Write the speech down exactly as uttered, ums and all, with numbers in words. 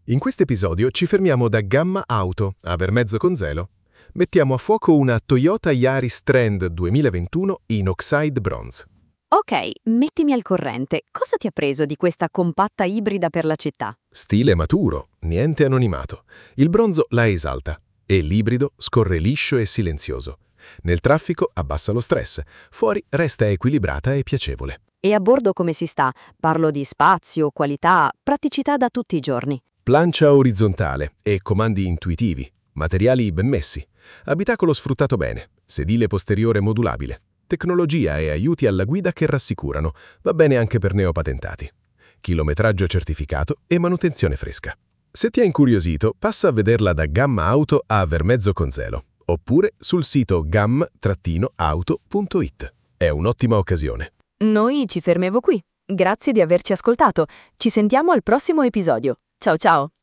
In questo episodio ci fermiamo da Gamma Auto, a Vermezzo con Zelo. Mettiamo a fuoco una Toyota Yaris Trend duemilaventuno in Oxide Bronze. Ok, mettimi al corrente. Cosa ti ha preso di questa compatta ibrida per la città? Stile maturo, niente anonimato. Il bronzo la esalta e l'ibrido scorre liscio e silenzioso. Nel traffico abbassa lo stress, fuori resta equilibrata e piacevole. E a bordo come si sta? Parlo di spazio, qualità, praticità da tutti i giorni. Plancia orizzontale e comandi intuitivi, materiali ben messi, abitacolo sfruttato bene, sedile posteriore modulabile, tecnologia e aiuti alla guida che rassicurano, va bene anche per neopatentati. Chilometraggio certificato e manutenzione fresca. Se ti ha incuriosito, passa a vederla da Gamma Auto a Vermezzo con Zelo, oppure sul sito gam auto punto it. È un'ottima occasione. Noi ci fermevo qui. Grazie di averci ascoltato. Ci sentiamo al prossimo episodio. Ciao ciao!